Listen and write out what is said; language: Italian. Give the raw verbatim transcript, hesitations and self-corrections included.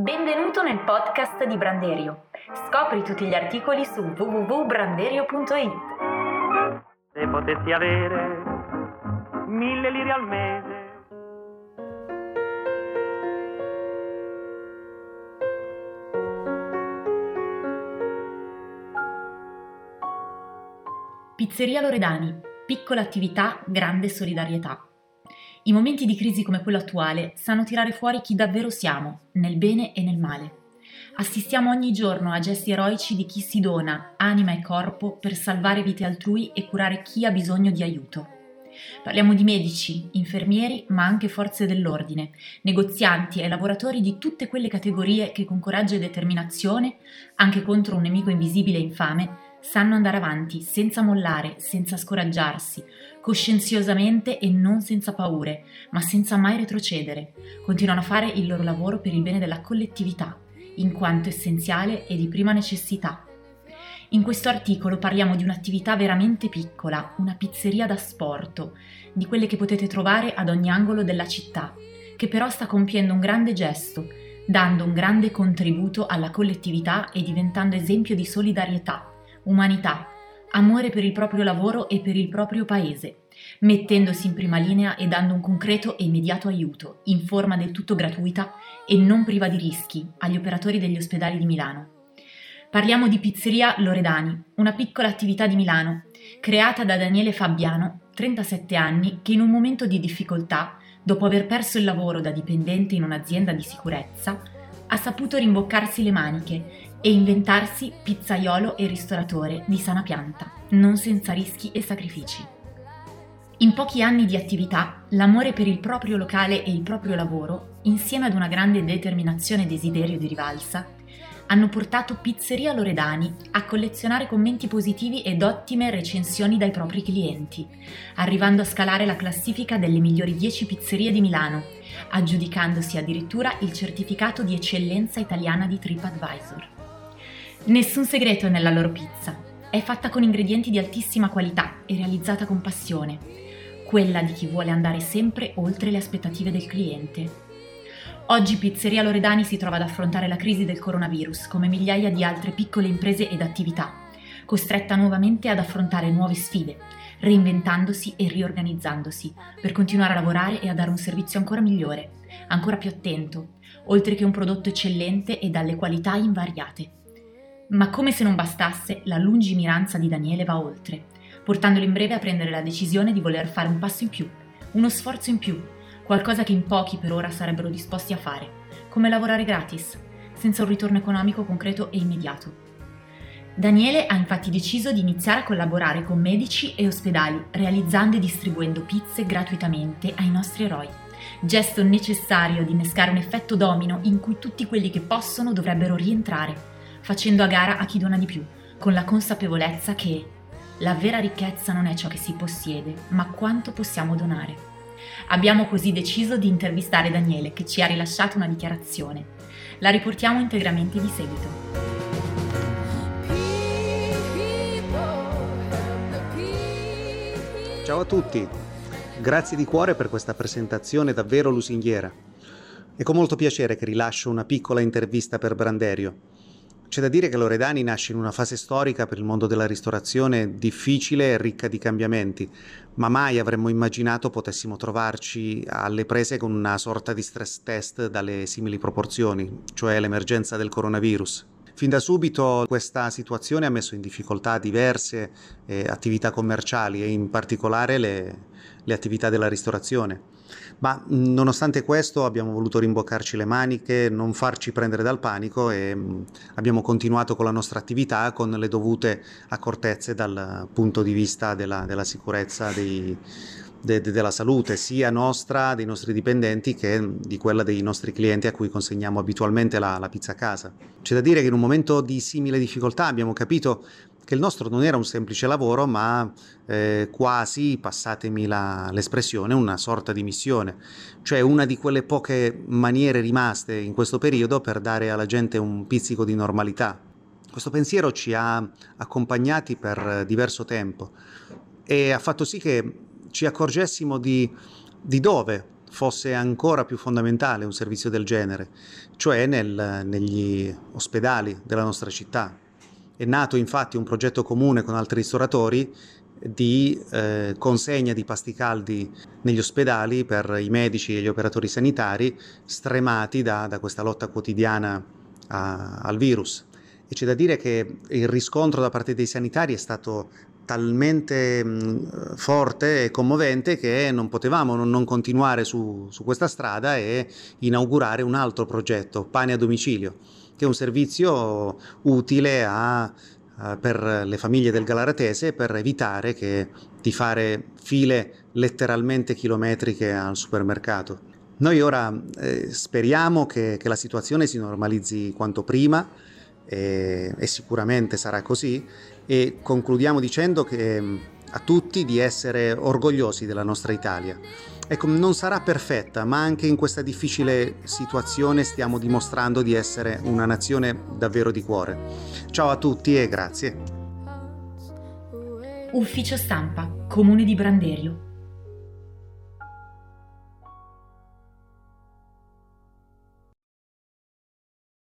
Benvenuto nel podcast di Branderio. Scopri tutti gli articoli su w w w punto branderio punto i t. Se potessi avere mille lire al mese. Pizzeria Loredani. Piccola attività, grande solidarietà. I momenti di crisi come quello attuale sanno tirare fuori chi davvero siamo, nel bene e nel male. Assistiamo ogni giorno a gesti eroici di chi si dona, anima e corpo, per salvare vite altrui e curare chi ha bisogno di aiuto. Parliamo di medici, infermieri, ma anche forze dell'ordine, negozianti e lavoratori di tutte quelle categorie che con coraggio e determinazione, anche contro un nemico invisibile e infame, sanno andare avanti senza mollare, senza scoraggiarsi, coscienziosamente e non senza paure, ma senza mai retrocedere. Continuano a fare il loro lavoro per il bene della collettività, in quanto essenziale e di prima necessità. In questo articolo parliamo di un'attività veramente piccola, una pizzeria da sporto, di quelle che potete trovare ad ogni angolo della città, che però sta compiendo un grande gesto, dando un grande contributo alla collettività e diventando esempio di solidarietà, umanità, amore per il proprio lavoro e per il proprio paese, mettendosi in prima linea e dando un concreto e immediato aiuto, in forma del tutto gratuita e non priva di rischi, agli operatori degli ospedali di Milano. Parliamo di Pizzeria Loredani, una piccola attività di Milano, creata da Daniele Fabbiano, trentasette anni, che in un momento di difficoltà, dopo aver perso il lavoro da dipendente in un'azienda di sicurezza, ha saputo rimboccarsi le maniche e inventarsi pizzaiolo e ristoratore di sana pianta, non senza rischi e sacrifici. In pochi anni di attività, l'amore per il proprio locale e il proprio lavoro, insieme ad una grande determinazione e desiderio di rivalsa, hanno portato Pizzeria Loredani a collezionare commenti positivi ed ottime recensioni dai propri clienti, arrivando a scalare la classifica delle migliori dieci pizzerie di Milano, aggiudicandosi addirittura il certificato di eccellenza italiana di TripAdvisor. Nessun segreto nella loro pizza, è fatta con ingredienti di altissima qualità e realizzata con passione, quella di chi vuole andare sempre oltre le aspettative del cliente. Oggi Pizzeria Loredani si trova ad affrontare la crisi del coronavirus come migliaia di altre piccole imprese ed attività, costretta nuovamente ad affrontare nuove sfide, reinventandosi e riorganizzandosi per continuare a lavorare e a dare un servizio ancora migliore, ancora più attento, oltre che un prodotto eccellente e dalle qualità invariate. Ma come se non bastasse, la lungimiranza di Daniele va oltre, portandolo in breve a prendere la decisione di voler fare un passo in più, uno sforzo in più, qualcosa che in pochi per ora sarebbero disposti a fare, come lavorare gratis, senza un ritorno economico concreto e immediato. Daniele ha infatti deciso di iniziare a collaborare con medici e ospedali, realizzando e distribuendo pizze gratuitamente ai nostri eroi. Gesto necessario di innescare un effetto domino in cui tutti quelli che possono dovrebbero rientrare, facendo a gara a chi dona di più, con la consapevolezza che la vera ricchezza non è ciò che si possiede, ma quanto possiamo donare. Abbiamo così deciso di intervistare Daniele, che ci ha rilasciato una dichiarazione. La riportiamo integramente di seguito. Ciao a tutti, grazie di cuore per questa presentazione davvero lusinghiera. È con molto piacere che rilascio una piccola intervista per Branderio. C'è da dire che Loredani nasce in una fase storica per il mondo della ristorazione difficile e ricca di cambiamenti, ma mai avremmo immaginato potessimo trovarci alle prese con una sorta di stress test dalle simili proporzioni, cioè l'emergenza del coronavirus. Fin da subito questa situazione ha messo in difficoltà diverse eh, attività commerciali e in particolare le, le attività della ristorazione. Ma nonostante questo abbiamo voluto rimboccarci le maniche, non farci prendere dal panico e mh, abbiamo continuato con la nostra attività con le dovute accortezze dal punto di vista della, della sicurezza dei, de, de, della salute, sia nostra, dei nostri dipendenti, che di quella dei nostri clienti a cui consegniamo abitualmente la, la pizza a casa. C'è da dire che in un momento di simile difficoltà abbiamo capito che il nostro non era un semplice lavoro, ma eh, quasi, passatemi la, l'espressione, una sorta di missione, cioè una di quelle poche maniere rimaste in questo periodo per dare alla gente un pizzico di normalità. Questo pensiero ci ha accompagnati per diverso tempo e ha fatto sì che ci accorgessimo di, di dove fosse ancora più fondamentale un servizio del genere, cioè nel, negli ospedali della nostra città. È nato infatti un progetto comune con altri ristoratori di eh, consegna di pasti caldi negli ospedali per i medici e gli operatori sanitari stremati da, da questa lotta quotidiana a, al virus. E c'è da dire che il riscontro da parte dei sanitari è stato talmente mh, forte e commovente che non potevamo non, non continuare su, su questa strada e inaugurare un altro progetto, Pane a domicilio, che è un servizio utile a, a, per le famiglie del Galaratese per evitare che, di fare file letteralmente chilometriche al supermercato. Noi ora eh, speriamo che, che la situazione si normalizzi quanto prima e, e sicuramente sarà così, e concludiamo dicendo che a tutti di essere orgogliosi della nostra Italia. Ecco, non sarà perfetta, ma anche in questa difficile situazione stiamo dimostrando di essere una nazione davvero di cuore. Ciao a tutti e grazie. Ufficio stampa, Comune di Branderio.